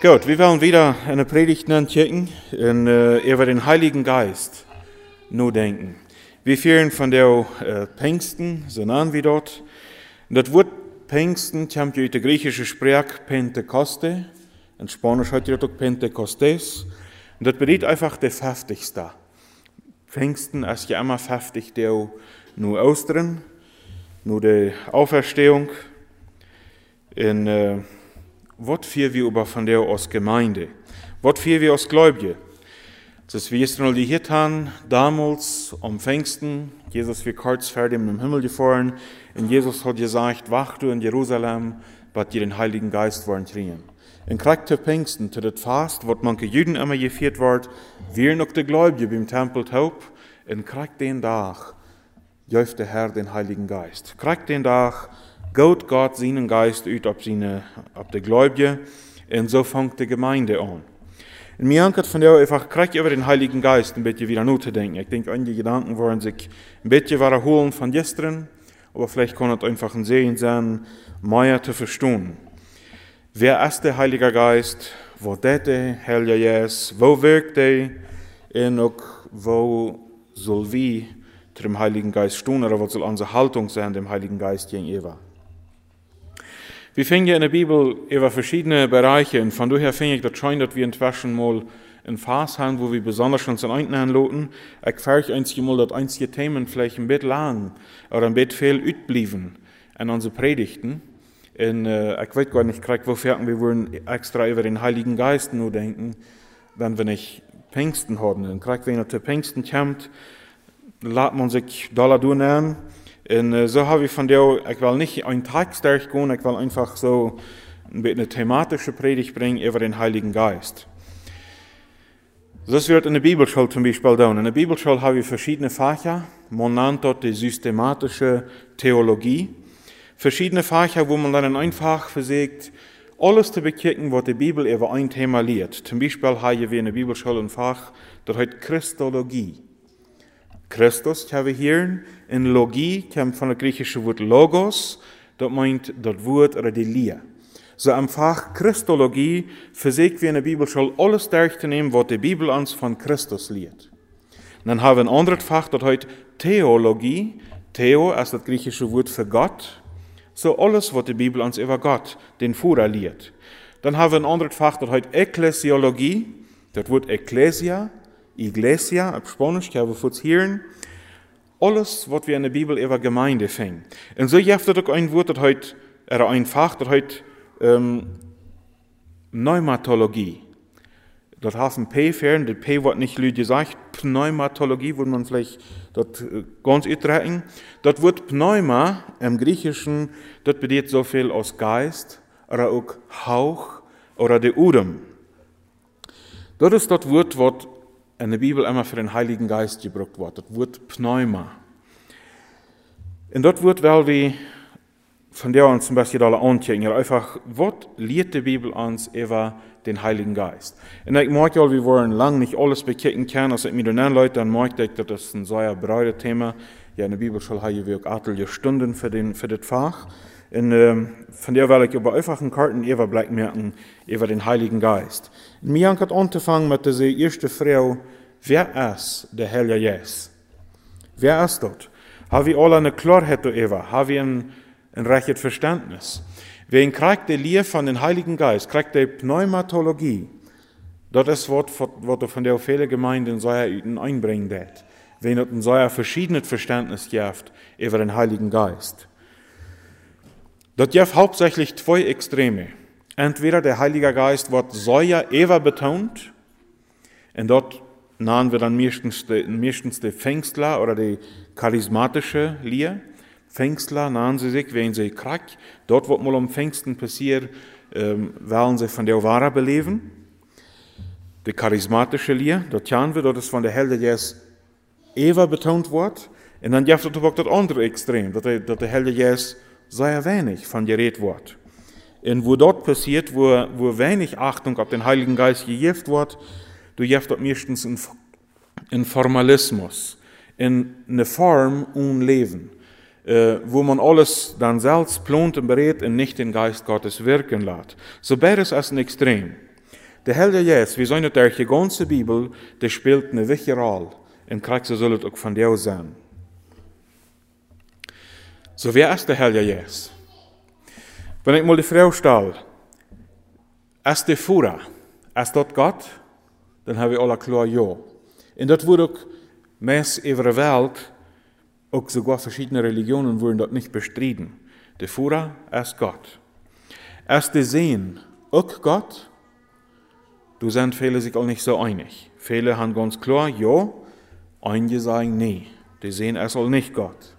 Gut, wir wollen wieder eine Predigt nachdenken über den Heiligen Geist nur denken. Wir führen von der Pfingsten, so nennen wir dort. Und das Wort Pfingsten kommt aus der griechischen Sprache Pentekoste. In Spanisch heißt das auch Pentekostes. Und das bedeutet einfach der 50. Pfingsten ist ja immer 50, der nur Ostern, nur die Auferstehung. Was für wir aber von der aus Gemeinde? Was für wir aus Gläubige? Das ist wie es die hier haben, damals am Pfingsten, Jesus wie kreuzfertig im Himmel gefahren, und Jesus hat gesagt, wach du in Jerusalem, was dir den Heiligen Geist wollen kriegen. Und kriegt der Pfingsten, zu das Fast, was manche Juden immer gefeiert wird, wir noch die Gläubige beim Tempel taub, und kriegt den Tag, jäuft der Herr den Heiligen Geist. Kriegt den Tag, geht Gott seinen Geist ut auf die Gläubige, und so fängt die Gemeinde an. Und mir hat von der einfach kriegt über den Heiligen Geist ein bisschen wieder nachzudenken. Ich denke, einige Gedanken wollen sich ein bisschen wiederholen von gestern, aber vielleicht kann es einfach ein Sehen sein, mehr zu verstehen. Wer ist der Heilige Geist? Was ist der Heilige Geist? Wo wirkt er? Und auch, wo soll wir zu dem Heiligen Geist stehen, oder was soll unsere Haltung sein dem Heiligen Geist gegenüber? Wir finden in der Bibel über verschiedene Bereiche, und von daher finde ich das schön, dass wir inzwischen mal ein Phase haben, wo wir besonders uns einnehmen lassen. Ich frage einzige Mal, dass einzige Themen vielleicht ein bisschen lang oder ein bisschen viel utblieben an unsere Predigten. Und ich weiß gar nicht, wofür wir wollen extra über den Heiligen Geist nur denken, wenn wir nicht Pfingsten haben. Und wenn er zu Pfingsten kommt, lässt man sich da durchnehmen. Und so habe ich von der, ich will nicht einen Text durchgehen, ich will einfach so eine thematische Predigt bringen über den Heiligen Geist. Das wird in der Bibelschule zum Beispiel tun. In der Bibelschule habe ich verschiedene Fächer, man nennt dort die systematische Theologie. Verschiedene Fächer, wo man dann einfach versucht, alles zu bekicken, was die Bibel über ein Thema lehrt. Zum Beispiel haben wir in der Bibelschule ein Fach, das heißt Christologie. Christus haben wir hier. In Logie kommt von dem griechischen Wort Logos, das meint das Wort oder die Lehre. So am Fach Christologie versuchen wir in der Bibelschule alles durchzunehmen, was die Bibel uns von Christus lehrt. Und dann haben wir ein anderes Fach, das heißt Theologie. Theo ist das griechische Wort für Gott. So alles, was die Bibel uns über Gott, den Führer lehrt. Dann haben wir ein anderes Fach, das heißt Ekklesiologie. Das Wort Ecclesia. Iglesia, auf Spanisch, ich habe es hier. Alles, was wir in der Bibel über Gemeinde finden. Und so gibt es auch ein Wort, das heißt, oder ein Fach, das heißt Pneumatologie. Das heißt ein P fern, das P wird nicht Leute gesagt, Pneumatologie, würde man vielleicht das ganz utrecken. Das Wort Pneuma im Griechischen, das bedeutet so viel aus Geist, oder auch Hauch, oder der Udem. Das ist das Wort, was in der Bibel immer für den Heiligen Geist gebraucht wird, das Wort Pneuma. Und das Wort, weil wir von der uns zum Beispiel alle anchecken, einfach, was lehrt die Bibel uns über den Heiligen Geist? Und ich merke ja, wir wollen lange nicht alles bekicken können, als ich mir dann Leute, dann merke ich, das ist ein sehr breites Thema. Ja, in der Bibelschule haben wir auch etliche Stunden für das Fach. Und von der will ich aber einfach einen Karten Überblick merken über den Heiligen Geist. Mir hat angefangen mit dieser ersten Frau, wer ist der Heilige Geist? Wer ist das? Haben wir alle eine Klarheit darüber? Haben wir ein rechtes Verständnis? Wen kriegt die Lehre von dem Heiligen Geist? Kriegt die Pneumatologie? Das ist was von der viele Gemeinden einbringen wird. Wenn es ein sehr verschiedenes Verständnis gibt über den Heiligen Geist. Das gibt hauptsächlich zwei Extreme. Entweder der Heilige Geist wird sehr ever betont, und dort nennen wir dann meistens die Pfingstler oder die charismatische Lehre. Pfingstler nennen sie sich, wenn sie kriegt. Dort, wo mal um Pfingsten passiert, wollen sie von der Wahre beleben. Die charismatische Lehre, dort kennen wir, dort ist von der Heilige Geist ever betont wird. Und dann gibt es auch das andere Extrem, dass der Heilige Geist sehr wenig von geredet wird. Und wo dort passiert, wo wenig Achtung auf den Heiligen Geist gegeben wird, du gibst dort meistens einen Formalismus, in eine Form und Leben. wo man alles dann selbst plant und berät und nicht den Geist Gottes wirken lässt. So beides ist ein Extrem. Der Heilige Geist, wir sagen, dass die ganze Bibel, der spielt eine wichtige Rolle. Und kriegt so soll es auch von dir sein. So, wer ist der Heilige Geist? Wenn ich mal die Frage stelle, ist der Führer, ist das Gott? Dann haben wir alle klar ja. Und das wurde auch meist über die Welt, auch sogar verschiedene Religionen wurden dort nicht bestritten. Der Führer ist Gott. Ist der Sehen auch Gott? Da sind viele sich auch nicht so einig. Viele haben ganz klar ja, einige sagen nee. Der Sehen ist auch nicht Gott.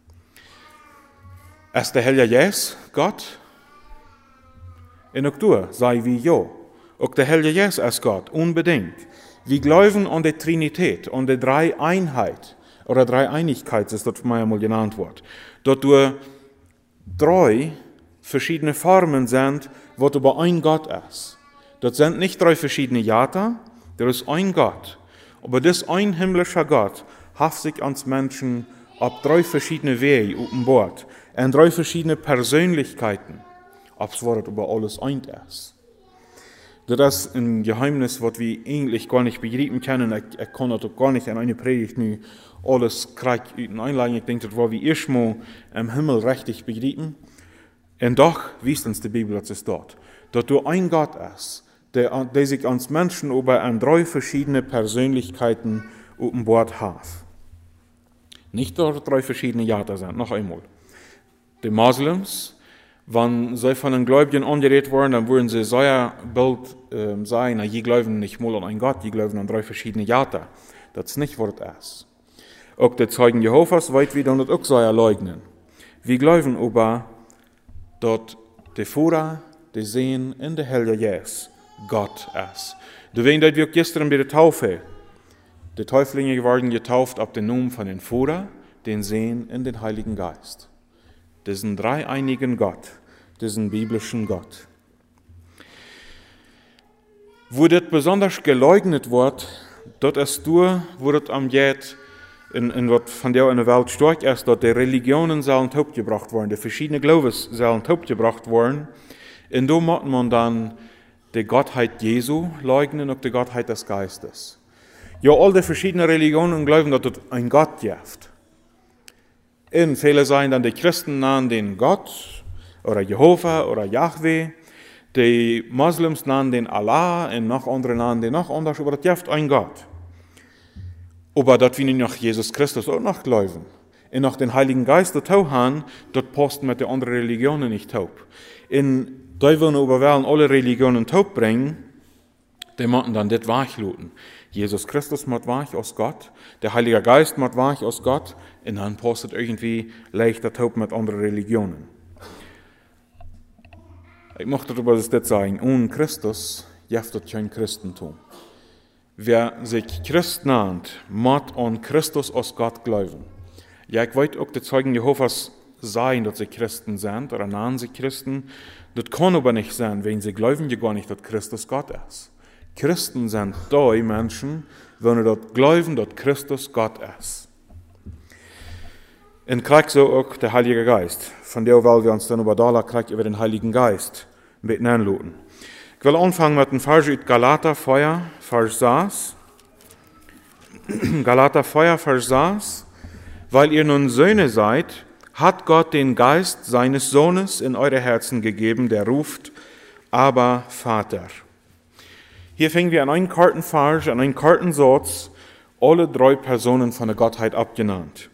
Ist der Heilige Geist Gott? Und auch du sei wie ja. Auch der Heilige Geist ist Gott, unbedingt. Wir glauben an die Trinität, an die Dreieinheit, oder Dreieinigkeit, ist das mal genannt wird. Dort du 3 verschiedene Formen sind, was aber ein Gott ist. Das sind nicht 3 verschiedene Jahre, das ist ein Gott. Aber das ein himmlischer Gott hat sich ans Menschen auf 3 verschiedene Wege offenbart, und 3 verschiedene Persönlichkeiten, ob es aber alles ein ist. Das ist ein Geheimnis, was wir eigentlich gar nicht begreifen können. Ich kann das auch gar nicht in einer Predigt nu alles kriegen einladen. Ich denke, das war wie erstmal im Himmel richtig begreifen. Und doch wisst uns die Bibel, dass es dort. Dass du ein Gott ist, der sich ans Menschen über an 3 verschiedene Persönlichkeiten offenbart hat. Nicht nur 3 verschiedene Jahre sind, noch einmal. Die Moslems, wenn sie von den Gläubigen angeredet worden, dann würden sie so ein Bild sagen, die glauben nicht mal an einen Gott, die glauben an 3 verschiedene Jahre. Das ist nicht, was es ist. Auch die Zeugen Jehovas weit wieder das auch so leugnen. Wir glauben aber, dass der Führer, der Sehen in der Heilige Geist Gott ist. Deswegen, dass wir gestern bei der Taufe, die Täuflinge waren getauft auf den Namen von den Führer, den Sehen in den Heiligen Geist. Diesen dreieinigen Gott, diesen biblischen Gott. Wo das besonders geleugnet wird, dort ist du, wo das am Jet in was von der in der Welt stark ist, dort die Religionen sollen hauptgebracht worden, die verschiedenen Glaubens sollen hauptgebracht worden. Und da muss man dann die Gottheit Jesu leugnen und die Gottheit des Geistes. Ja, all die verschiedenen Religionen glauben, dass es ein Gott gibt. Und viele sagen dann, die Christen nennen den Gott oder Jehova oder Yahweh. Die Moslems nennen den Allah und noch andere nennen den noch anders, aber das gibt ein Gott. Aber das wir nach Jesus Christus auch noch glauben. Und nach den Heiligen Geist das auch haben, das passt mit den anderen Religionen nicht taub. Und da wollen aber alle Religionen taub bringen, die müssen dann das wachluten. Jesus Christus macht wahr aus Gott, der Heilige Geist macht wahr aus Gott, und dann passt es irgendwie leichter taub mit anderen Religionen. Ich möchte darüber das sagen, ohne Christus gibt es kein Christentum. Wer sich Christ nennt, muss an Christus aus Gott glauben. Ja, ich weiß auch, die Zeugen Jehovas sagen, dass sie Christen sind, oder nennen sie Christen. Das kann aber nicht sein, wenn sie glauben ja gar nicht, dass Christus Gott ist. Christen sind die Menschen, wenn sie dort glauben, dass Christus Gott ist. Und kriegt so auch der Heilige Geist. Von der wollen wir uns dann über den Heiligen Geist mit anluten. Ich will anfangen mit dem Vers aus Galater 4, Vers 6. Galater 4, Vers 6. Weil ihr nun Söhne seid, hat Gott den Geist seines Sohnes in eure Herzen gegeben, der ruft, aber Vater. Hier fingen wir an einen Kartenvers, an einen Kartensatz, alle 3 Personen von der Gottheit abgenannt.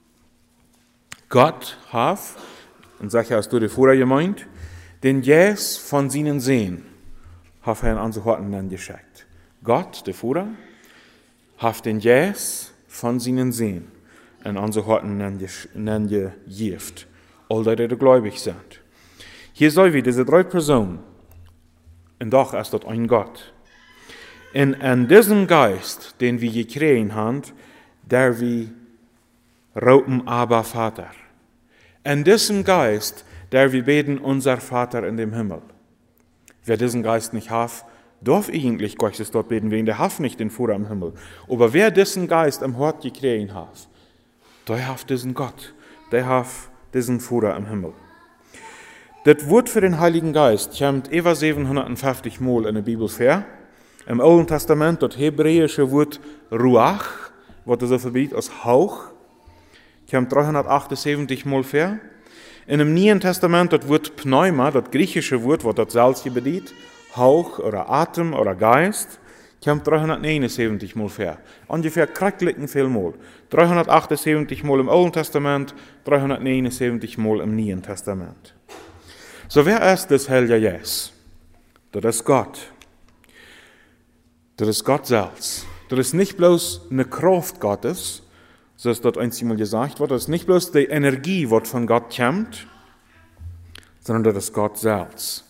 Gott hat, und sicher hast du die vorher gemeint, den Jes von seinen Sehen, hat er an so Horten geschickt. Gott, der Führer, hat den Jes von seinen Sehen und an so Horten gegift, all die gläubig sind. Hier soll wir diese 3 Personen, und doch ist das ein Gott. Und an diesem Geist, den wir gekriegt haben, der wir rufen, aber Vater. An diesem Geist, der wir beten, unser Vater in dem Himmel. Wer diesen Geist nicht hat, darf eigentlich Gottes dort beten, wegen der hat nicht den Führer im Himmel. Aber wer diesen Geist im Hort gekriegt hat, der hat diesen Gott, der hat diesen Führer im Himmel. Das Wort für den Heiligen Geist kommt über 750 Mal in der Bibel vor. Im Alten Testament das hebräische Wort Ruach, was so viel bedeutet als Hauch, kommt 378 Mal vor. In dem Neuen Testament das Wort Pneuma, das griechische Wort, was das selbst bedeutet, Hauch oder Atem oder Geist, kommt 379 Mal vor. Ungefähr krecklichen viel Mal. 378 Mal im Alten Testament, 379 Mal im Neuen Testament. So wer ist das Heilige Jesus? Das ist Gott. Das ist Gott selbst. Das ist nicht bloß eine Kraft Gottes, so ist dort einmal gesagt wird, das ist nicht bloß die Energie, die von Gott kommt, sondern das ist Gott selbst.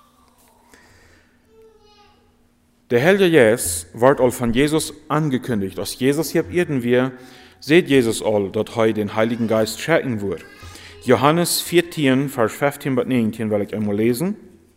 Der Heilige Jesus wird all von Jesus angekündigt. Als Jesus hier irgendwie seht Jesus all, dass er den Heiligen Geist schenken wird. Johannes 14, Vers 15 bis 19 will ich einmal lesen.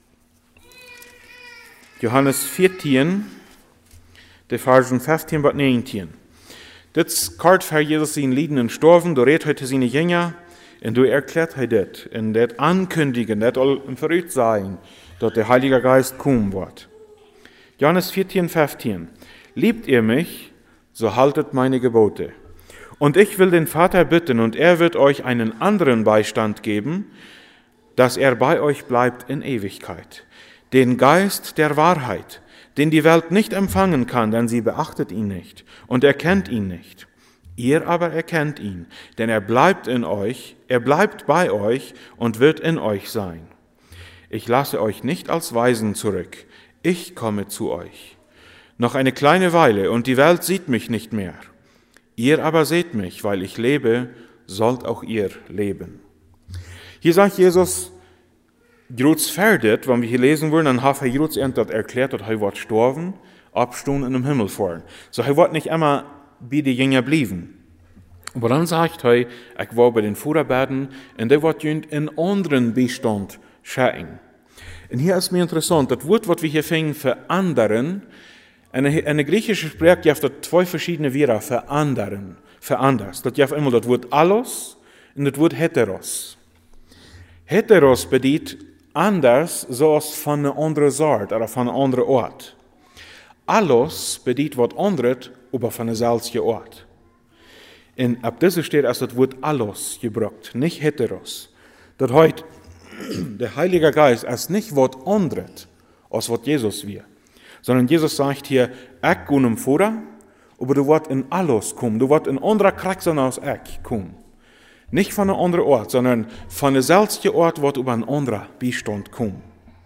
Johannes 14, die Versen 15 bis 19. Das ist kurz vor Jesus sein Leiden und Sterben, da redet heute seine Jünger, und da erklärt er das, und das ankündigen, das all im Voraussehen, dass der Heilige Geist kommen wird. Johannes 14, 15. Liebt ihr mich, so haltet meine Gebote. Und ich will den Vater bitten, und er wird euch einen anderen Beistand geben, dass er bei euch bleibt in Ewigkeit. Den Geist der Wahrheit, den die Welt nicht empfangen kann, denn sie beachtet ihn nicht und erkennt ihn nicht. Ihr aber erkennt ihn, denn er bleibt in euch, er bleibt bei euch und wird in euch sein. Ich lasse euch nicht als Weisen zurück, ich komme zu euch. Noch eine kleine Weile, und die Welt sieht mich nicht mehr. Ihr aber seht mich, weil ich lebe, sollt auch ihr leben. Hier sagt Jesus, Jeruts fertigt, wenn wir hier lesen wollen, dann hat Jeruts erklärt, dass er wird sterben, abstehen in dem Himmel fahren. So, er wird nicht immer bei den Jüngern bleiben. Aber dann sagt er, ich war bei den Vorarbeiten, und der wird in anderen Beistand schenken. Und hier ist mir interessant, das Wort, was wir hier finden, für anderen, eine griechische Sprache, die hat zwei verschiedene Wörter, für anderen, für anders. Das hat einmal das Wort allos und das Wort heteros. Heteros bedeutet anders, so als von einer anderen Sorte oder von einem anderen Ort. Allos bedeutet was anderes, aber von einem selben Ort. Und ab dieser steht als das Wort allos gebraucht, nicht heteros. Das heißt, der Heilige Geist ist nicht was anderes, als was Jesus wir. Sondern Jesus sagt hier, ich gehe im Vorder, aber du wirst in allos kommen, du wirst in anderer Charakter als ich kommen. Nicht von einem anderen Ort, sondern von einem selben Ort wird über einen anderen Beistand kommen.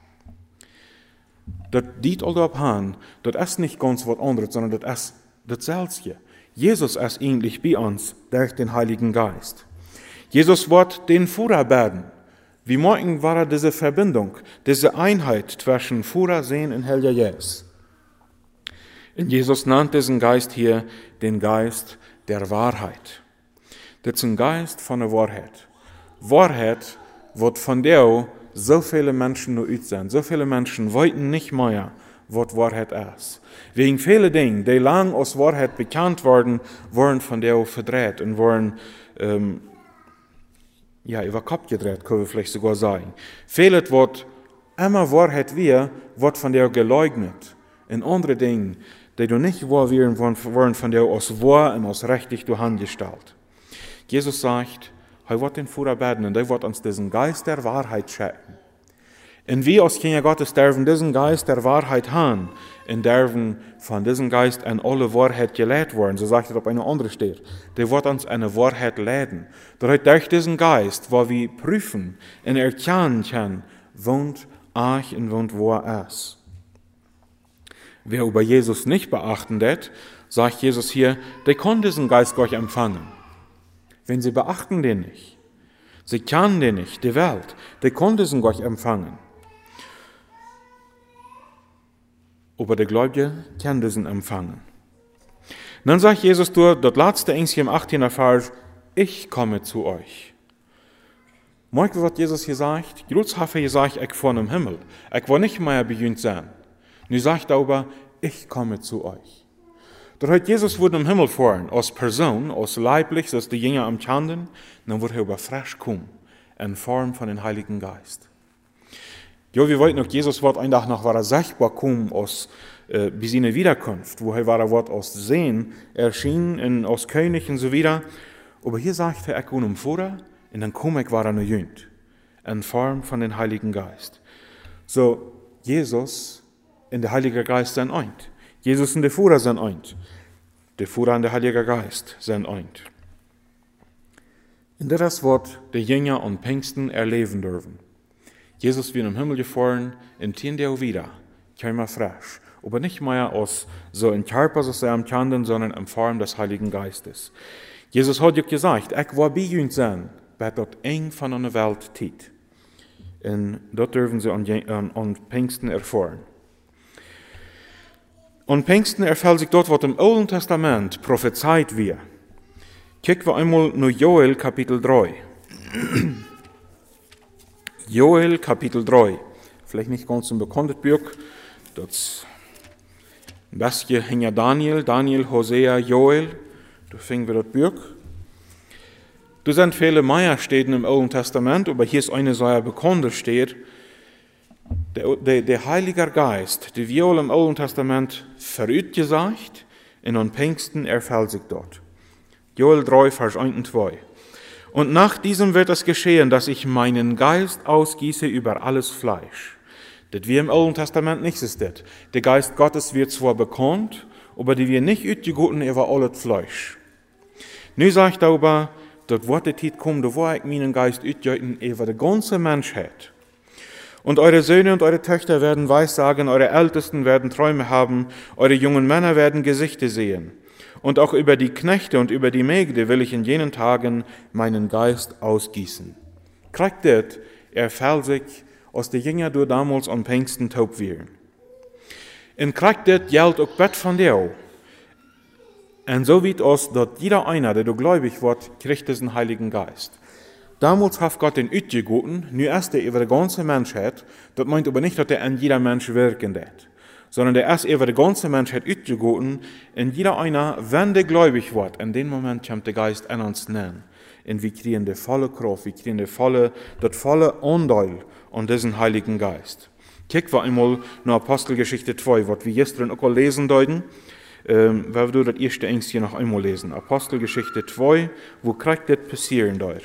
Das dient all darauf an, das ist nicht ganz was anderes, sondern das ist dasselbe. Jesus ist eigentlich bei uns durch den Heiligen Geist. Jesus wird den Führer werden. Wie morgen war diese Verbindung, diese Einheit zwischen Führer, Sehen und Heiliger Jesus. Und Jesus nannt diesen Geist hier den Geist der Wahrheit. Das ist ein Geist von der Wahrheit. Wahrheit wird von der so viele Menschen nur sind. So viele Menschen wollten nicht mehr, was Wahrheit ist. Wegen viele Dinge, die lang als Wahrheit bekannt wurden, wurden von der verdreht und wurden über Kopf gedreht, können wir vielleicht sogar sagen. Vieles wird immer Wahrheit wird von der geleugnet. Und andere Dinge, die du nicht wahr wären, wurden von der aus wahr und aus rechtlich angestellt. Jesus sagt, er wird den Führer beten und er wird uns diesen Geist der Wahrheit schenken. Und wir als Kinder Gottes dürfen diesen Geist der Wahrheit haben und dürfen von diesem Geist an alle Wahrheit gelehrt werden. So sagt er auf eine andere Stelle. Der wird uns eine Wahrheit lehren. Durch diesen Geist, wo wir prüfen und erkennen können, wohnt euch und wohnt wo er ist. Wer über Jesus nicht beachten wird, sagt Jesus hier, der kann diesen Geist gar nicht empfangen. Wenn sie beachten den nicht, sie kennen den nicht, die Welt, der kann diesen gar nicht empfangen. Aber der Gläubige kann diesen empfangen. Und dann sagt Jesus durch das letzte Engstchen im 18. Vers, ich komme zu euch. Merkt ihr, was Jesus hier sagt? Jesus hat gesagt, ich vor dem Himmel. Ich will nicht mehr bei uns sein. Und sagt aber, ich komme zu euch. Dort hat Jesus wurde im Himmel fahren, als Person, als leiblich, als die Jünger am Chanden, dann wird er über frisch kommen, in Form von dem Heiligen Geist. Ja, wir wollten noch, Jesus wird ein Tag noch war sichtbar kommen aus bis seine Wiederkunft, woher war er Wort aus Sehen erschien, aus König und so wieder. Aber hier sagt er, ich komme vorher, und dann komme ich war er nur jünd, in Form von dem Heiligen Geist. So, Jesus und der Heilige Geist sind eint. Jesus und der Führer sind eint. Der Führer und der Heilige Geist sind eint. Und das wird die Jünger und Pfingsten erleben dürfen. Jesus wird im Himmel gefahren, in Tiendeo wieder, käme frisch. Aber nicht mehr aus so in Körper, so am Kanden, sondern in Form des Heiligen Geistes. Jesus hat ja gesagt, ich war bei uns sein, bei dort eng von einer Welt tit. Und dort dürfen sie an Pfingsten erfahren. Und Pfingsten erfällt sich dort, was im Alten Testament prophezeit wird. Kicken wir einmal nur Joel Kapitel 3. Joel Kapitel 3. Vielleicht nicht ganz ein bekanntes Buch. Das Bestje hing ja Daniel, Hosea, Joel. Da fingen wir das Buch. Da sind viele Meierstädten im Alten Testament, aber hier ist eine sehr bekannte steht. Der Heilige Geist, die wir im Alten Testament verübt gesagt, und an Pfingsten erfällt sich dort. Joel 3, Vers 1 und 2. Und nach diesem wird es geschehen, dass ich meinen Geist ausgieße über alles Fleisch. Das wir im Alten Testament nicht ist das. Der Geist Gottes wird zwar bekannt, aber die wir nicht utgegoten über alles Fleisch. Nu sagt er aber, dort wird die Zeit kommen, da wo ich meinen Geist utgegoten über die ganze Menschheit. Und eure Söhne und eure Töchter werden Weissagen, eure Ältesten werden Träume haben, eure jungen Männer werden Gesichter sehen. Und auch über die Knechte und über die Mägde will ich in jenen Tagen meinen Geist ausgießen. Kriegt das, erfällt sich, aus der Jünger durch damals am Pfingsten taub wären. Und kriegt das Geld auch Bett von dir. Und so wird es, dass jeder einer, der gläubig wird, kriegt diesen Heiligen Geist. Damals hat Gott den utgegoten, nu erst der über die ganze Menschheit, das meint aber nicht, dass der an jeder Mensch wirken wird, sondern der erst über die ganze Menschheit utgegoten, in jeder einer, wenn der gläubig wird, in dem Moment kommt der Geist an uns nennen. Und wir kriegen die volle Kraft, wir kriegen das volle Anteil an diesen Heiligen Geist. Kicken wir einmal nach Apostelgeschichte 2, was wir gestern auch lesen deuten, weil wir das erste Engst hier noch einmal lesen. Apostelgeschichte 2, wo kriegt das passieren dort?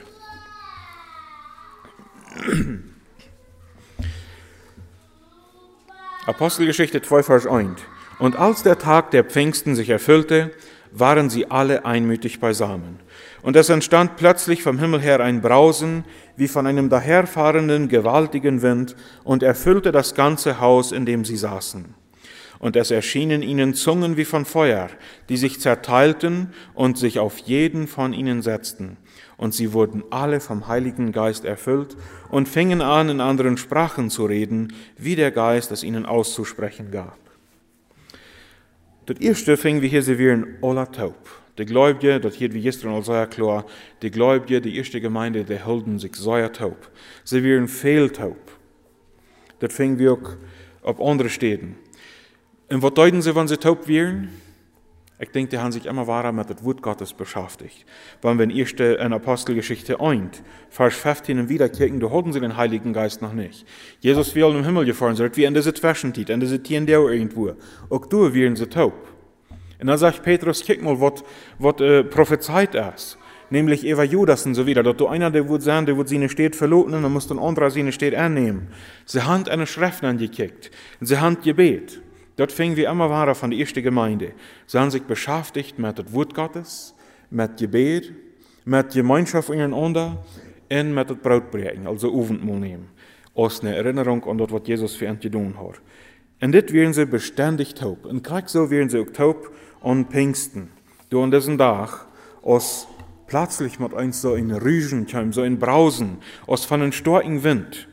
Apostelgeschichte 2, Vers 1. Und als der Tag der Pfingsten sich erfüllte, waren sie alle einmütig beisammen. Und es entstand plötzlich vom Himmel her ein Brausen, wie von einem daherfahrenden gewaltigen Wind, und erfüllte das ganze Haus, in dem sie saßen. Und es erschienen ihnen Zungen wie von Feuer, die sich zerteilten und sich auf jeden von ihnen setzten. Und sie wurden alle vom Heiligen Geist erfüllt und fingen an, in anderen Sprachen zu reden, wie der Geist es ihnen auszusprechen gab. Das erste fing wir hier servieren alla taub. Die Gläubige, das hier wie gestern als sehr klar, die Gläubige, die erste Gemeinde, die hielten sich sehr taub. Sie wären viel taub. Das fing wir auch auf andere Städten. Und was deuten sie, wenn sie taub wären? Ich denke, die haben sich immer weiter mit dem Wort Gottes beschäftigt. Wenn wir in Apostelgeschichte 1, Vers 15 wieder kicken, da hatten sie den Heiligen Geist noch nicht. Jesus will im Himmel gefahren, so wie in dieser Zwischenzeit, in dieser Tiendeo irgendwo. Auch da wären sie taub. Und dann sagt Petrus, kick mal, was prophezeit ist. Nämlich über Judas und so wieder. Dass du einer, der wird sagen, der wird seine Stadt verloten, und dann muss ein anderer seine Stadt annehmen. Sie haben eine Schrift angekickt. Und sie haben Gebet. Dort fingen wir immer weiter von der ersten Gemeinde. Sie haben sich beschäftigt mit dem Wort Gottes, mit Gebet, mit Gemeinschaft untereinander und mit dem Brotbrechen, also Abendmahl nehmen. Aus einer Erinnerung an das, was Jesus für uns getan hat. Und das werden sie beständig taub. Und gleich so werden sie auch taub an Pfingsten. Du an diesem Tag, aus plötzlich mit uns so ein Rüschen kam, so ein Brausen, aus von einem starken Wind.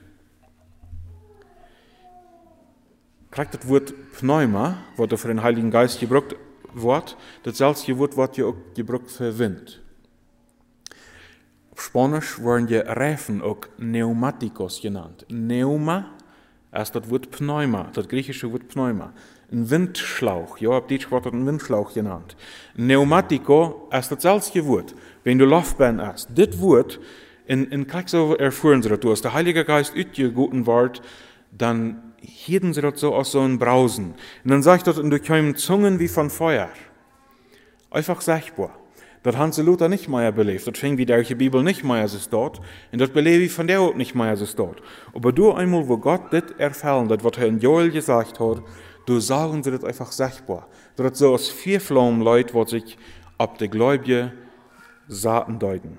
Kriegt das Wort Pneuma, was für den Heiligen Geist gebraucht wird, das selbst Wort wird ja auch gebraucht für Wind. Auf Spanisch werden die Reifen auch Pneumatikos genannt. Pneuma ist das Wort Pneuma, das griechische Wort Pneuma. Ein Windschlauch, ja, auf Deutsch wird das ein Windschlauch genannt. Pneumatiko ist das selbst Wort, wenn du Laufbahn hast. Das Wort, in Krieg so erfuhren sie das, der Heilige Geist utgegoten wird, dann hielten sie dort so aus so einem Brausen. Und dann sagt dort, und durch kämen Zungen wie von Feuer. Einfach sichtbar. Das haben sie Luther nicht mehr belebt. Das fing wie der Bibel nicht mehr ist dort. Und das belebe ich von der Ort nicht mehr ist dort. Aber du einmal, wo Gott das erfällt hat, was er in Joel gesagt hat, du sagen sie das einfach sichtbar. Das so aus 4 Flammen Leute, was sich ab der Gläubige Saaten deuten.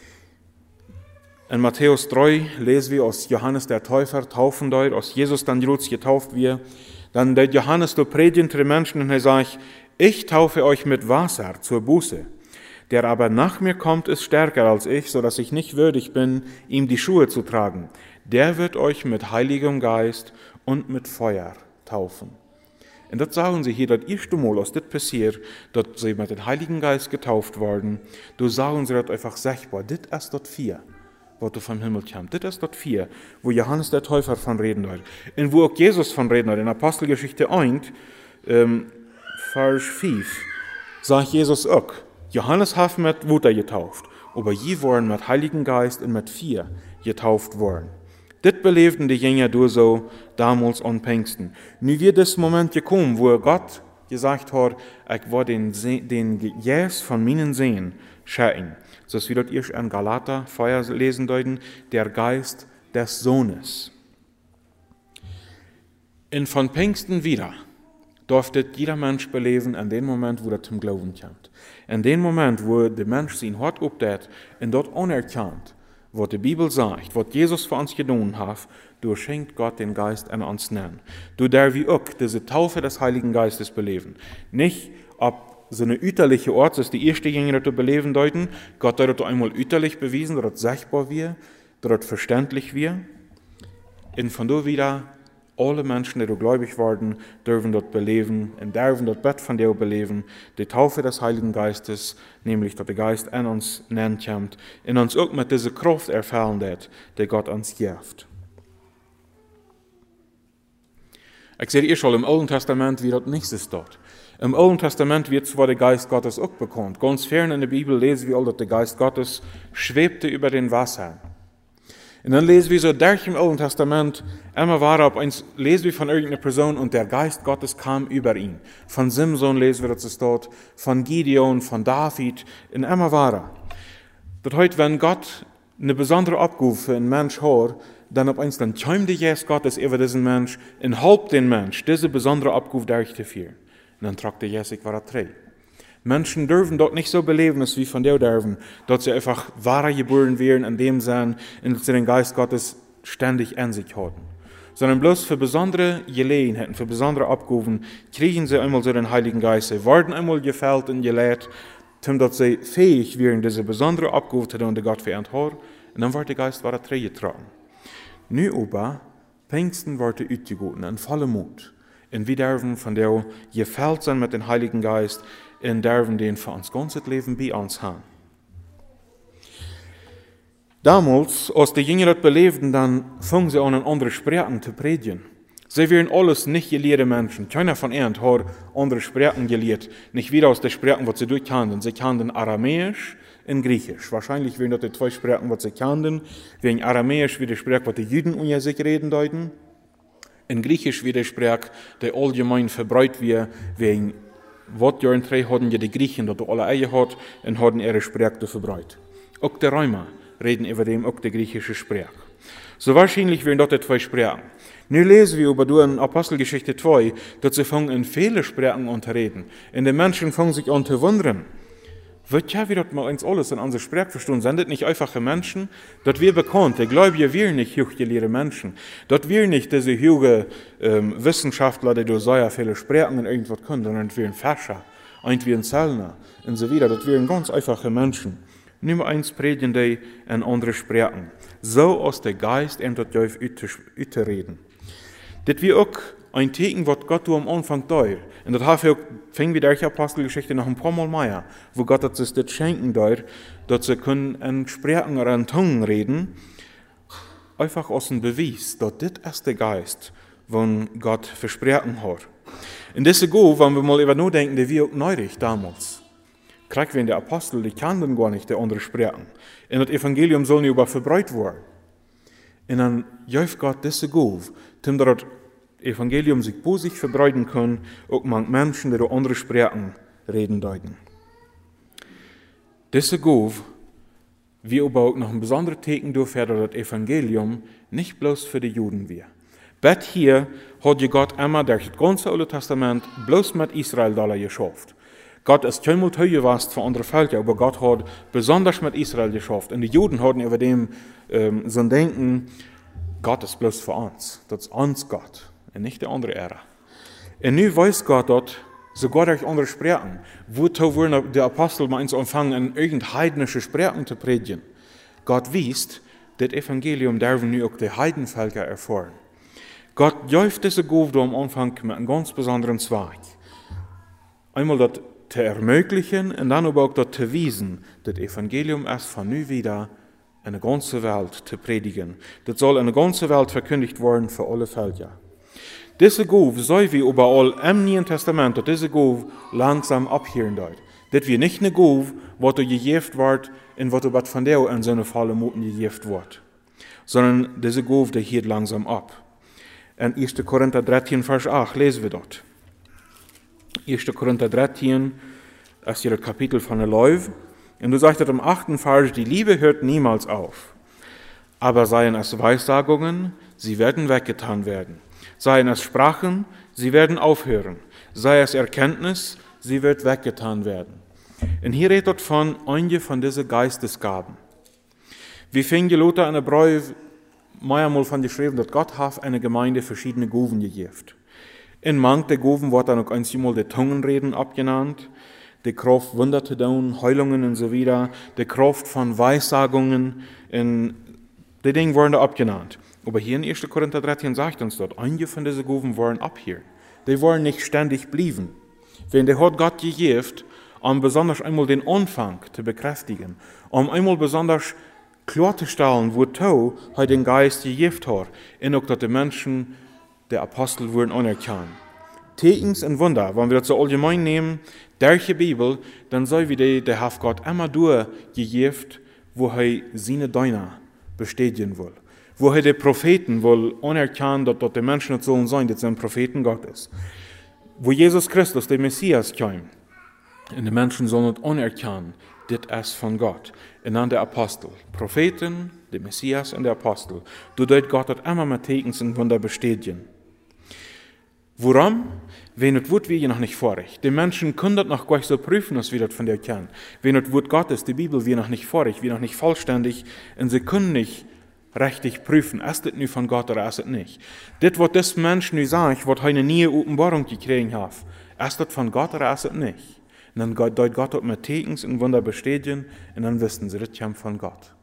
In Matthäus 3 lesen wir aus Johannes der Täufer taufen deut, aus Jesus dann Jerusalem getauft wir. Dann der Johannes du predigen zu den Menschen und er sagt, ich taufe euch mit Wasser zur Buße. Der aber nach mir kommt, ist stärker als ich, so dass ich nicht würdig bin, ihm die Schuhe zu tragen. Der wird euch mit Heiligem Geist und mit Feuer taufen. Und das sagen sie hier, dass ihr Mal, aus das passiert, dass sie mit dem Heiligen Geist getauft worden, du sagen sie das einfach sichtbar, das ist dort 4, was du vom Himmel kommt. Das ist dort 4, wo Johannes der Täufer von reden hat. Und wo auch Jesus von reden hat, in Apostelgeschichte 1, Vers 5, sagt Jesus auch, Johannes hat mit Wasser getauft, aber je waren mit Heiligen Geist und mit Feuer getauft worden. Das belebten die Jünger durch so damals an Pfingsten. Nu wird das Moment gekommen, wo Gott gesagt hat, ich will den Jäs von meinen Sehen schicken. So ist wie dort ihr an Galater Feuer lesen deuten, der Geist des Sohnes. Und von Pfingsten wieder durfte jeder Mensch beleben an dem Moment, wo er zum Glauben kommt. In dem Moment, wo der Mensch sein Hort updet und dort anerkannt, was die Bibel sagt, was Jesus für uns getan hat, du schenkt Gott den Geist an uns nennen. Du darfst wie auch diese Taufe des Heiligen Geistes beleben. Nicht ab so eine üterliche Ort, das ist die erste Jünger, die beleben deuten. Gott hat das einmal üterlich bewiesen, dass das sichtbar wird, dass das verständlich wird. Und von da wieder, alle Menschen, die gläubig worden, dürfen dort beleben und dürfen dort Bett von dir beleben, die Taufe des Heiligen Geistes, nämlich, dass der Geist an uns nennt kommt, in uns auch mit dieser Kraft erfüllen wird, die Gott uns gibt. Ich sehe ihr schon, im Alten Testament wird das nichts dort. Im Alten Testament wird zwar der Geist Gottes auch bekannt. Ganz fern in der Bibel lesen wir all, dass der Geist Gottes schwebte über den Wassern. Und dann lesen wir so durch im Alten Testament, einmal war er lesen wir von irgendeiner Person und der Geist Gottes kam über ihn. Von Simson lesen wir, dass es dort, von Gideon, von David, und einmal war er. Das heißt, wenn Gott eine besondere Abgabe für einen Mensch hat, dann dann kommt der Geist Gottes über diesen Mensch und halbt den Mensch, diese besondere Abgabe durchzuführen. Und dann tragt der Geist, ich war 3. Menschen dürfen dort nicht so beleben, wie von dir dürfen, dass sie einfach wahre geboren werden, in dem Sinn, dass sie den Geist Gottes ständig an sich halten. Sondern bloß für besondere Gelegenheiten, für besondere Abgaben, kriegen sie einmal so den Heiligen Geist. Sie werden einmal gefällt und gelehrt, dass sie fähig werden, diese besondere Abgabe zu tun, die Gott verehrt hat, und dann wird der Geist wahre getragen. Nu aber, Pfingsten wird ausgegoten, in vollem Mut. Und wir dürfen von der gefällt sein mit dem Heiligen Geist, und dürfen den für uns ganzes Leben bei uns haben. Damals, als die Jünger das belebten, dann fingen sie an andere Sprachen zu predigen. Sie waren alles nicht gelehrte Menschen. Keiner von ihnen hat andere Sprachen gelehrt. Nicht wieder aus den Sprachen, was sie durchkannten. Sie kannten Aramäisch und Griechisch. Wahrscheinlich waren das die 2 Sprachen, was sie kannten. Wegen Aramäisch wie die Sprache, was die Juden unter sich reden deuten. In Griechisch wie die Sprache, die allgemein verbreitet wird, wegen was Jahren 3 hatten ja die Griechen, die alle Eier hat, und hatten ihre Sprache verbreitet. Auch die Römer reden über dem auch die griechische Sprache. So wahrscheinlich werden dort die 2 Sprachen. Nun lesen wir über in Apostelgeschichte 2, dass sie fangen in viele Sprachen an zu reden. Und die Menschen fangen sich an zu wundern. Wird ja wieder mal uns alles in unsere Sprache verstehen? Sind das nicht einfache Menschen? Das wir bekannt, die Gläubige wir nicht hochgelehrte Menschen. Das wir nicht diese hohe Wissenschaftler, die durch so viele Sprachen in irgendwas können, sondern wir ein Forscher, irgendwie ein Zellner und so weiter. Das wir ganz einfache Menschen. Nummer 1 predigen die in andere Sprachen. So aus der Geist das darf reden. Das wir auch ein Teken, was Gott am Anfang teuer. Und das fängt wieder die Apostelgeschichte noch ein paar Mal mehr, wo Gott uns das schenken teuer, dass sie können in Sprachen oder in Zungen reden, einfach aus dem Beweis, dass das ist der Geist, den Gott versprochen hat. Und das ist gut, wenn wir mal über nur denken, die wir auch neulich damals. Kriegen wir in der Apostel, die kannten gar nicht die andere Sprachen. Und das Evangelium soll nicht über verbreitet werden. Und dann jäuft Gott diese Gabe, dem das Evangelium sich bei sich verbreiten kann, auch manche Menschen, die andere Sprachen reden deuten. Diese Gabe, wie aber auch noch ein besonderes Teken dafür, dass das Evangelium nicht bloß für die Juden wir. Bet hier hat je Gott immer durch das ganze Alte Testament bloß mit Israel da geschafft. Gott ist keinmal gewesen für andere Völker, aber Gott hat besonders mit Israel geschafft. Und die Juden hatten über dem so ein Denken, Gott ist bloß für uns. Das ist uns Gott und nicht der andere Ära. Und nun weiß Gott dort, sogar durch andere Sprachen, wozu wurden die Apostel mal ins Anfangen, in irgendeine heidnische Sprachen zu predigen. Gott wisst, das Evangelium dürfen nun auch die Heidenvölker erfahren. Gott jäuft diese Gabe am Anfang mit einem ganz besonderen Zweig. Einmal das zu ermöglichen und dann aber auch das zu wiesen, das Evangelium erst von nun wieder in der ganzen Welt zu predigen. Das soll in der ganzen Welt verkündigt werden für alle Völker. Diese Gabe soll wie überall im Neuen Testament, dass diese Gabe langsam abhören wird. Das wird nicht eine Gabe, was gegeben wird und was von der in seine Falle Moten gegeben wird. Sondern diese Gabe, die hört langsam ab. In 1. Korinther 13, Vers 8 lesen wir dort. 1. Korinther 13, das ist hier das Kapitel von der Läufe. Und du sagst im 8. Vers, die Liebe hört niemals auf. Aber seien es Weissagungen, sie werden weggetan werden. Seien es Sprachen, sie werden aufhören. Sei es Erkenntnis, sie wird weggetan werden. Und hier redet von einer von diesen Geistesgaben. Wir finden Luther in der Brief mehrmals von geschrieben, dass Gott hat eine Gemeinde verschiedene Gaben gegeben. In manchen der Gaben wird dann auch einmal die Tungenreden abgenannt, die Kraft Wunder zu tun, Heilungen und so weiter, die Kraft von Weissagungen, und die Dinge wurden da abgenannt. Aber hier in 1. Korinther 13 sagt uns dort, einige von diesen Gaben waren abhören. Die wollen nicht ständig bleiben. Wenn der hat Gott gegeben, um besonders einmal den Anfang zu bekräftigen, um einmal besonders klarzustellen, wozu er den Geist gegeben hat, und auch, dass die Menschen, der Apostel, wurden anerkannt. Tekens und Wunder, wenn wir das so allgemein nehmen, durch die Bibel, dann soll wir der hat Gott immer durchgegeben, wo er seine Däuner bestätigen will. Wo er die Propheten will anerkennen, dass die Menschen nicht sollen sein, dass sie Propheten Gottes. Wo Jesus Christus, der Messias, kam, und die Menschen sollen nicht anerkennen, das ist von Gott. Und dann der Apostel. Propheten, der Messias und der Apostel. Du deut Gott hat immer mit Tekens und Wunder bestätigen. Warum? Wenn es wird, wir noch nicht vorig. Die Menschen können das noch gar nicht so prüfen, als wir das von dir kennen. Wenn es wird Gottes, die Bibel, wir noch nicht vorig, wir noch nicht vollständig, und sie können nicht richtig prüfen, ist das nun von Gott oder ist das nicht. Das, was das Mensch nun sagt, was eine neue Offenbarung gekriegt hat, ist das von Gott oder ist das nicht. Und dann deut Gott das mit Tekens und Wunder bestätigen, und dann wissen sie, das kommt von Gott.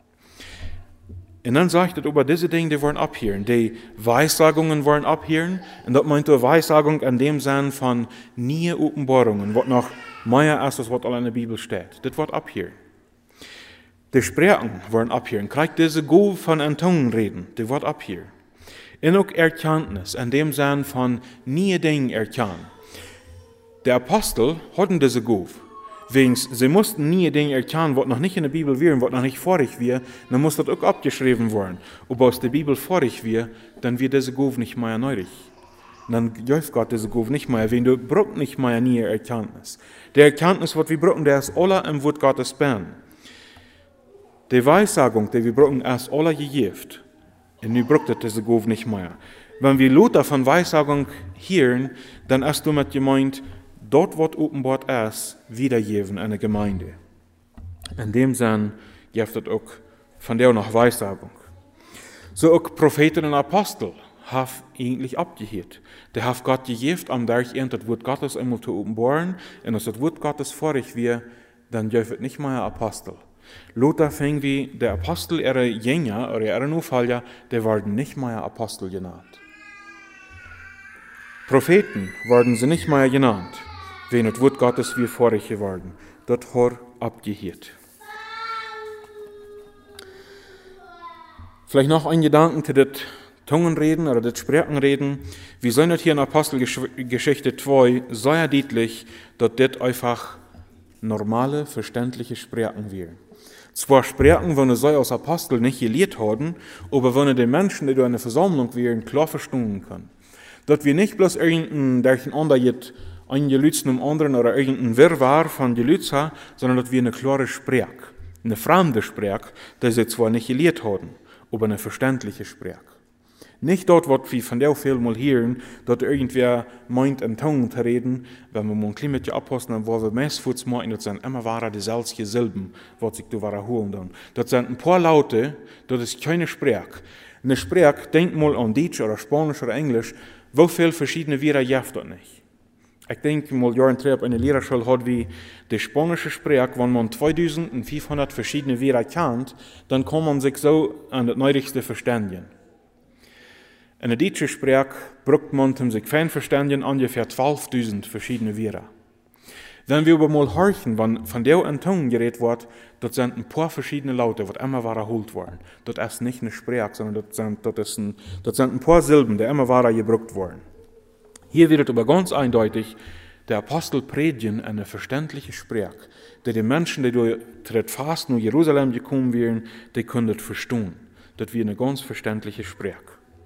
Und dann sagt er über diese Dinge, die wollen abhören. Die Weissagungen wollen abhören. Und das meint die Weissagung in dem Sinn von nie Offenbarungen, was noch mehr ist, als was all in der Bibel steht. Das wird abhören. Die Sprachen wollen abhören. Kriegt diese Gabe von Entungen reden, die wird abhören. Und auch Erkenntnis, in dem Sinn von nie Dinge erkennen. Der Apostel hatten diese Gabe. Wegen sie mussten nie Dinge erkennen, was noch nicht in der Bibel wären, was noch nicht vorig wäre, dann muss das auch abgeschrieben werden. Ob aus der Bibel vorig wäre, dann wird diese Gabe nicht mehr nötig. Dann hilft Gott diese Gabe nicht mehr, wenn du brauchst nicht mehr nie Erkenntnis. Der Erkenntnis, was wir brauchen, der ist alle im Wort Gottes bin. Die Weissagung, die wir brauchen, ist alle gegeben. Und wir brauchen diese Gabe nicht mehr. Wenn wir Luther von Weissagung hören, dann ist damit gemeint, dort, was offenbart ist, wiedergeben in der Gemeinde. In dem Sinn gibt es auch von der noch Weissagung. So auch Propheten und Apostel haben eigentlich abgehört. Der hat Gott gegeben, um durch das Wort Gottes einmal zu offenbaren. Und als das Wort Gottes vorig wird, dann gibt es nicht mehr Apostel. Luther fing wie der Apostel, ihre Jünger oder ihre Nachfolger, die werden nicht mehr Apostel genannt. Propheten werden sie nicht mehr genannt. Wenn das Wort Gottes wie vorig geworden, das hat abgehört. Vielleicht noch ein Gedanken zu das Tungenreden oder das Sprechenreden. Wir sehen das hier in Apostelgeschichte 2 sehr deutlich, dass das einfach normale, verständliche Sprechen wären. Zwar sprechen, wenn sie als Apostel nicht gelehrt haben, aber wenn die Menschen, die da in der Versammlung wären, klar verstehen können. Dass wir nicht bloß irgendein Ander jetzt ein Gelüt zum anderen oder irgendein Wirrwarr von Gelüt haben, sondern dass wir eine klare Sprache, eine fremde Sprache, die sie zwar nicht gelehrt haben, aber eine verständliche Sprache. Nicht dort, was wir von der viel mal hören, dass irgendwer meint, in Tongen zu reden, wenn wir mal ein klein bisschen abpassen, dann wollen wir meistens meinen, das sind immer wahre dieselben Silben, was sich da wiederholen dann. Das sind ein paar Laute, das ist keine Sprache. Eine Sprache, denkt mal an Deutsch oder Spanisch oder Englisch, wie viele verschiedene Wörter gibt das nicht? Ich denke mal, Jahren Treib eine Lehrerschule hat wie die spanische Sprache, wenn man 2500 verschiedene Wörter kennt, dann kann man sich so an das Neuigste verständigen. In der deutschen Sprache braucht man, um sich fein verständigen, ungefähr 12.000 verschiedene Wörter. Wenn wir aber mal horchen, wenn von der in Tongen geredet wird, das sind ein paar verschiedene Laute, die immer wiederholt werden. Das ist nicht eine Sprache, sondern das sind ein paar Silben, die immer wieder gebraucht werden. Hier wird aber ganz eindeutig, der Apostel predigen eine verständliche Sprache, die Menschen, die durch das Fasten in Jerusalem gekommen wären, die können das verstehen. Das wird eine ganz verständliche Sprache.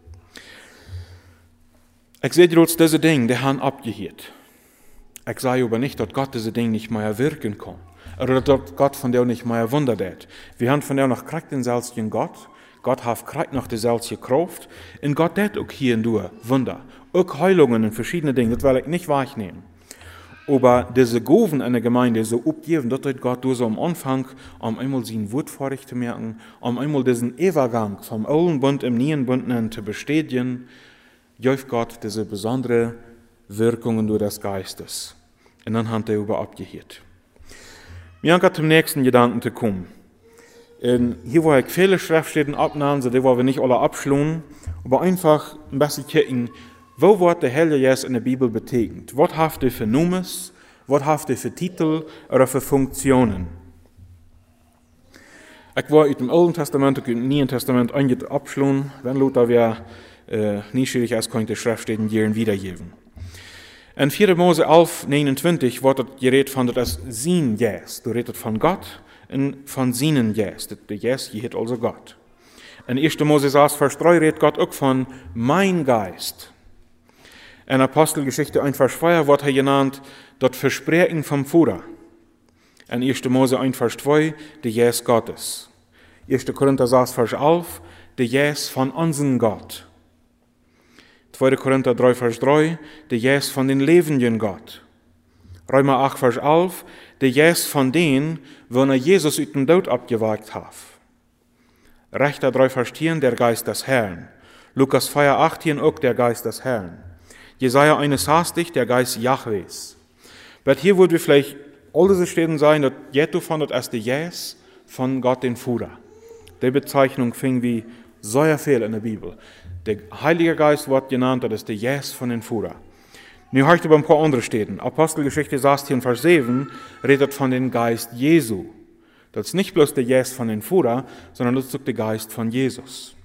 Ich sehe jetzt diese Dinge, die haben abgehört. Ich sage aber nicht, dass Gott diese Dinge nicht mehr wirken kann. Oder dass Gott von der nicht mehr Wunder tut. Wir haben von der noch gekriegt den selben Gott. Gott hat gekriegt noch die selbe Kraft. Und Gott tut auch hier und da Wunder. Auch Heilungen und verschiedene Dinge, das will ich nicht wahrnehmen. Aber diese Goven in der Gemeinde so abgeben, das tut Gott so am Anfang, um einmal sein Wort vorig zu merken, um einmal diesen Übergang vom alten Bund im neuen Bund zu bestätigen, gibt Gott diese besondere Wirkungen durch des Geistes. Und dann hat er über abgehört. Wir haben zum nächsten Gedanken zu kommen. Und hier war ich viele Schriftstellen abnehmen, so die wollen wir nicht alle abschlungen, aber einfach ein bisschen gucken, wo wird der Heilige Geist in der Bibel betegnet? Was hat er für Nummers? Was hat er für Titel oder für Funktionen? Ich war in dem Alten Testament und im Neuen Testament einige abschlungen, wenn Luther wäre, nicht als könnte Schriftstellen hier wiedergeben. In 4. Mose 11, 29 wird geredet von das sein Geist. Du redet von Gott und von seinen Geist. Der Geist gehört also Gott. In 1. Mose 6, Vers 3 redet Gott auch von mein Geist. In Apostelgeschichte 1, Vers 2 wird genannt, das Versprechen vom Führer. In 1. Mose 1, Vers 2, der Geist Gottes. 1. Korinther 6, Vers 11, der Geist von unserem Gott. 2. Korinther 3, Vers 3, der Geist von den lebenden Gott. Römer 8, Vers 11, der Geist von denen, wo Jesus aus dem Tod abgewagt hat. Rechter 3, Vers 10, der Geist des Herrn. Lukas 4, 18, auch der Geist des Herrn. Jesaja 61, der Geist Jahwes. Aber hier würde vielleicht all diese Stellen sein, dass jeder von das der Geist von Gott den Führer. Die Bezeichnung fing wie sehr viel in der Bibel. Der Heilige Geist wird genannt, das ist der Geist von den Führer. Nun höre ich aber ein paar andere Stellen. Apostelgeschichte 16, Vers 7 redet von dem Geist Jesu. Das ist nicht bloß der Geist von den Führer, sondern das ist auch der Geist von Jesus.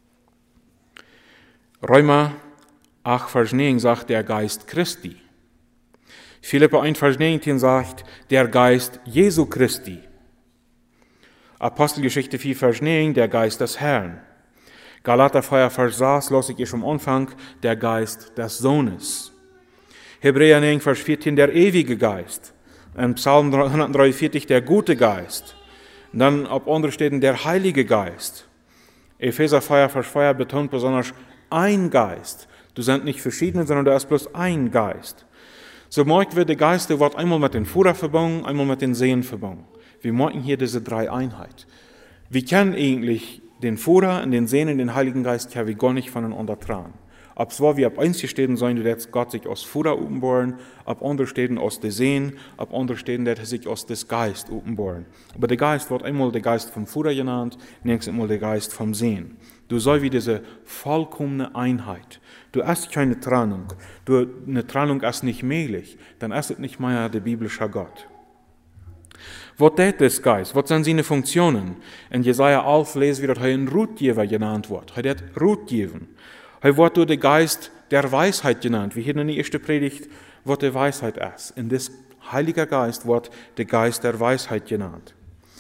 Römer 8, Vers 9 sagt der Geist Christi. Philipper 1, Vers 19 sagt der Geist Jesu Christi. Apostelgeschichte 4, Vers 9 der Geist des Herrn. Galater 4, Vers 6 las ich am Anfang, der Geist des Sohnes. Hebräer 9, Vers 14, der ewige Geist. In Psalm 143, der gute Geist. Und dann auf andere Stellen, der Heilige Geist. Epheser 4, Vers 4 betont besonders ein Geist. Du sind nicht verschiedene, sondern da ist bloß ein Geist. So merken wir, der Geist, der wird einmal mit den Führer verbunden, einmal mit den Sehen verbunden. Wir merken hier diese drei Einheit. Wir kennen eigentlich den Führer und den Sehen und den Heiligen Geist ja wie gar nicht voneinander trennen. Ab zwar wie ab einige Städten sein, dass Gott sich aus Führer uppenbauen, ab andere Städten aus der Sehen, ab andere Städten, dass er sich aus des Geist uppenbauen. Aber der Geist wird einmal der Geist vom Führer genannt, nächstes Mal der Geist vom Sehen. Du soll wie diese vollkommene Einheit. Du hast keine Trennung. Eine Trennung ist nicht möglich. Dann ist es nicht mehr der biblische Gott. Was tut das Geist? Was sind seine Funktionen? In Jesaja 11 lesen wir, dass er ein Ratgeber genannt wird. Er hat Rat geben. Er wird durch den Geist der Weisheit genannt. Wie hier in der ersten Predigt, was der Weisheit ist. In das Heilige Geist wird der Geist der Weisheit genannt.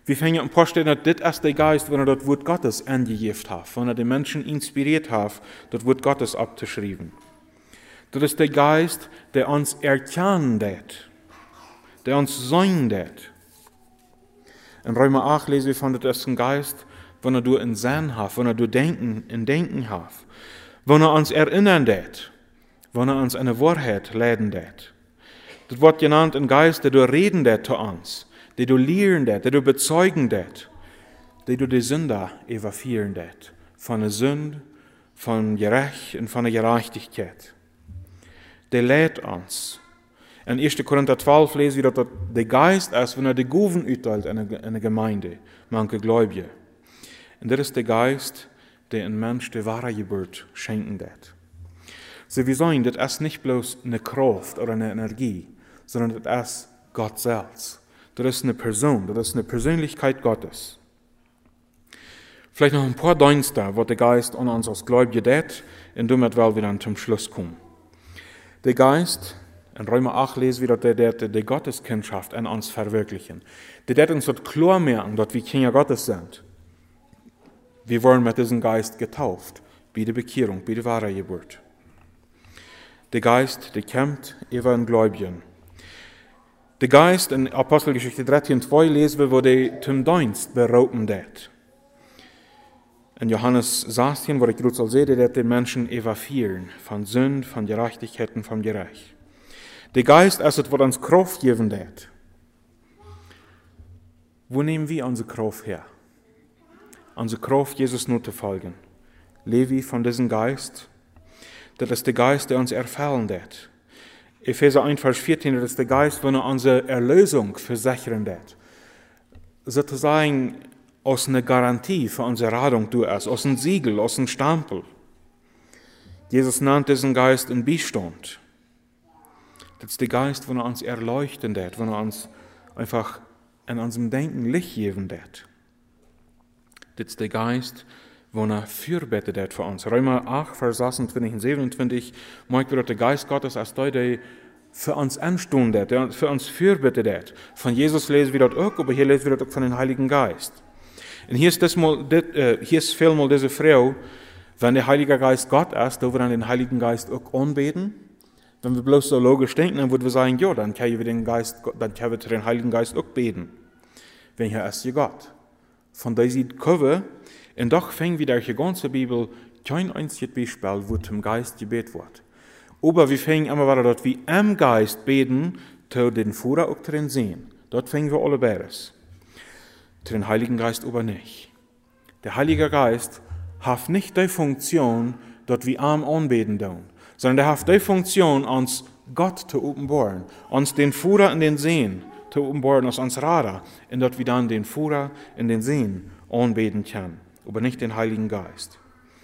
Wir fangen an vorstellen, dass das ist der Geist, wenn das Wort Gottes angegeben hat, wenn die Menschen inspiriert hat, das Wort Gottes abzuschreiben. Das ist der Geist, der uns erkennen wird, der uns sein wird. In Römer 8 lesen wir von, das ist ein Geist, wenn du in Sinn hast, wenn du Denken hast, wenn uns erinnern wird, wenn uns eine Wahrheit leiten wird. Das wird genannt ein Geist, der du reden wird zu uns, der du lehren wird, der du bezeugen wird, der du die Sünder evaluieren wird, von der Sünde, von Gerecht und von der Gerechtigkeit. Der lehrt uns. In 1. Korinther 12 lesen wir, dass der Geist ist, wenn die Gaben utteilt in eine Gemeinde, manche Gläubige. Und das ist der Geist, der ein Mensch die wahre Geburt schenken wird. So wir sagen, das ist nicht bloß eine Kraft oder eine Energie, sondern das ist Gott selbst. Das ist eine Person, das ist eine Persönlichkeit Gottes. Vielleicht noch ein paar Dienste, was der Geist an uns als Gläubige tut, und damit wollen wir dann zum Schluss kommen. Der Geist, in Römer 8 lesen wir, dass der Gotteskindschaft an uns verwirklichen. Der wird uns dort klar machen, dass wir Kinder Gottes sind. Wir wurden mit diesem Geist getauft, bei der Bekehrung, bei der Wiedergeburt. Der Geist, der kämpft über den Gläubigen. Der Geist, in Apostelgeschichte 13,2 lesen wir, wo der zum Dienst berufen wird. In Johannes 16, wo ich gerade sehe, der den Menschen evaluieren, von Sünde, von Gerechtigkeit und von Gerecht. Der Geist ist es, was uns Kraft geben wird. Wo nehmen wir unsere Kraft her? Unsere Kraft, Jesus nur zu folgen. Leben von diesem Geist. Das ist der Geist, der uns erfüllen wird. Epheser 1, Vers 14, das ist der Geist, wenn er unsere Erlösung versichern wird. Sozusagen aus einer Garantie für unsere Rettung durch ist, aus einem Siegel, aus einem Stempel. Jesus nannt diesen Geist einen Beistand. Das ist der Geist, wenn er uns erleuchten wird, wenn er uns einfach in unserem Denken Licht geben wird. Das ist der Geist, wenn er Fürbitte wird für uns. Römer 8, Vers 26 und 27, merkt wir, der Geist Gottes als der für uns anstehen wird, der für uns Fürbitte wird. Von Jesus lesen wir das auch, aber hier lesen wir das auch von dem Heiligen Geist. Und hier ist vielmal diese Frau, wenn der Heilige Geist Gott ist, da wir dann den Heiligen Geist auch anbeten. Wenn wir bloß so logisch denken, dann würden wir sagen, ja, dann können wir zu den Heiligen Geist auch beten. Wenn hier ist ja Gott. Von dieser Kurve, und doch fängt wieder die ganze Bibel kein einziges Beispiel, wo zum Geist gebet wird. Aber wir fängen immer wieder dort, wie am Geist beten, zu den Führer auch zu den Sehen. Dort fängen wir alle beides. Zu den Heiligen Geist aber nicht. Der Heilige Geist hat nicht die Funktion, dort wir arm anbeten tun, sondern der hat die Funktion, uns Gott zu offenbaren, uns den Führer in den Sehen zu offenbaren, aus uns Radar, und dort wir dann den Führer in den Sehen anbeten können, aber nicht den Heiligen Geist.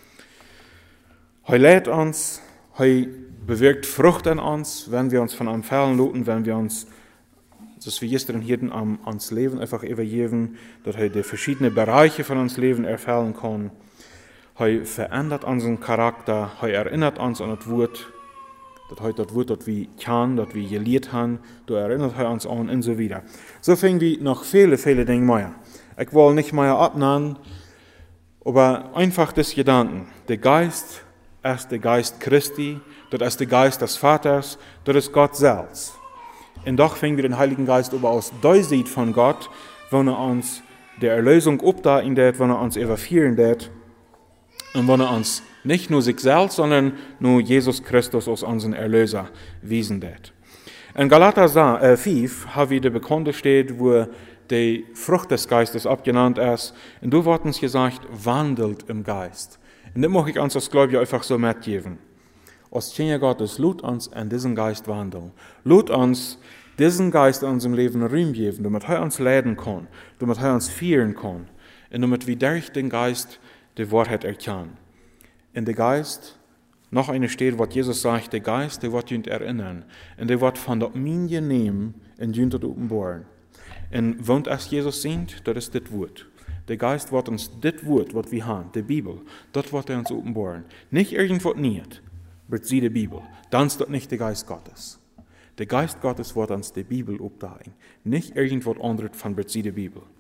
Er lädt uns, er bewirkt Frucht an uns, wenn wir uns von einem Fallen luten, wenn wir uns, das wir gestern hier ans Leben einfach übergeben, dass er die verschiedenen Bereiche von uns Leben erfüllen kann. Er verändert unseren Charakter, er erinnert uns an das Wort, das wir kennen, das wir gelehrt haben, da erinnert er uns an und so weiter. So fingen wir noch viele, viele Dinge mehr. Ich will nicht mehr abnehmen, aber einfach das Gedanken. Der Geist ist der Geist Christi, das ist der Geist des Vaters, das ist Gott selbst. Und doch fingen wir den Heiligen Geist aber aus der Sicht von Gott, wenn er uns der Erlösung obdaten wird, wenn er uns evaluieren wird und wenn er uns nicht nur sich selbst, sondern nur Jesus Christus als unseren Erlöser wiesen wird. In Galater 5 haben wir die bekannte Stelle, wo die Frucht des Geistes abgenannt ist. Und da wird uns gesagt, wandelt im Geist. Und das möchte ich uns als Gläubige einfach so mitgeben. Als Kinder Gottes, lasst uns in diesen Geist wandeln. Lasst uns diesen Geist in unserem Leben Raum geben, damit er uns leiten kann, damit er uns führen kann und damit wir durch den Geist die Wahrheit erkennen. In der Geist, noch eine steht, was Jesus sagt, der Geist, der wird uns erinnern und der wird von der Mine nehmen und uns offenbaren. Und wenn es Jesus sind, das ist das Wort. Der Geist wird uns das Wort, was wir haben, die Bibel, das wird er uns offenbaren. Nicht irgendwas nicht, wird sie die Bibel. Dann ist das nicht der Geist Gottes. Der Geist Gottes wird uns die Bibel obdagen. Nicht irgendwas anderes von sie die Bibel.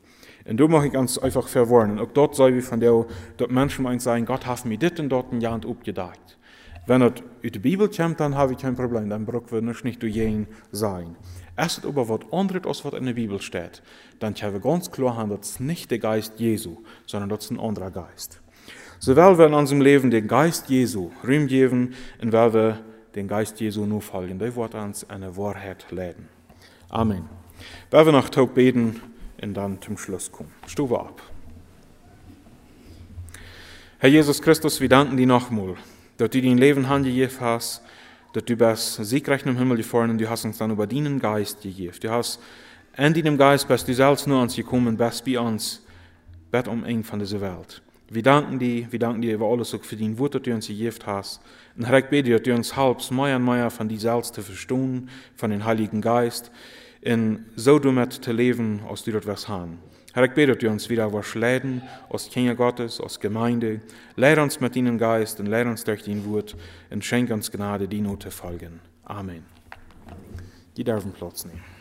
Und du mag ich ganz einfach verwarnen. Auch dort sei wie von der, dort Menschen meinen sagen, Gott hat mir dit und dort ein Jahr aufgedacht. Wenn es aus der Bibel kommt, dann habe ich kein Problem, dann braucht wir nicht durch jeden sein. Erst aber was anderes, als was in der Bibel steht, dann können wir ganz klar haben, das ist nicht der Geist Jesu, sondern das ist ein anderer Geist. So weil wir in unserem Leben den Geist Jesu Raum geben und weil wir den Geist Jesu nur folgen, der wird uns eine Wahrheit leiten. Amen. Weil wir noch Tag beten und dann zum Schluss kommen. Stufe ab. Herr Jesus Christus, wir danken dir nochmal, dass du dein Leben handgegeben hast, dass du bist siegreich im Himmel gefahren und du hast uns dann über deinen Geist gegeben. Du hast in deinem Geist bist du selbst nur uns gekommen, bist bei uns, bett um eng von dieser Welt. Wir danken dir über alles auch für dein Wort, das du uns gegeben hast. Und Herr, ich bete dir, dass du uns halbst, mehr und mehr von dir selbst zu verstehen, von dem Heiligen Geist, und so damit zu leben, als du das was haben. Herr, ich bete, dass du uns wieder was leiten, als Kinder Gottes, als Gemeinde. Lehr uns mit deinem Geist und lehr uns durch dein Wort und schenk uns Gnade, die nur zu folgen. Amen. Die dürfen Platz nehmen.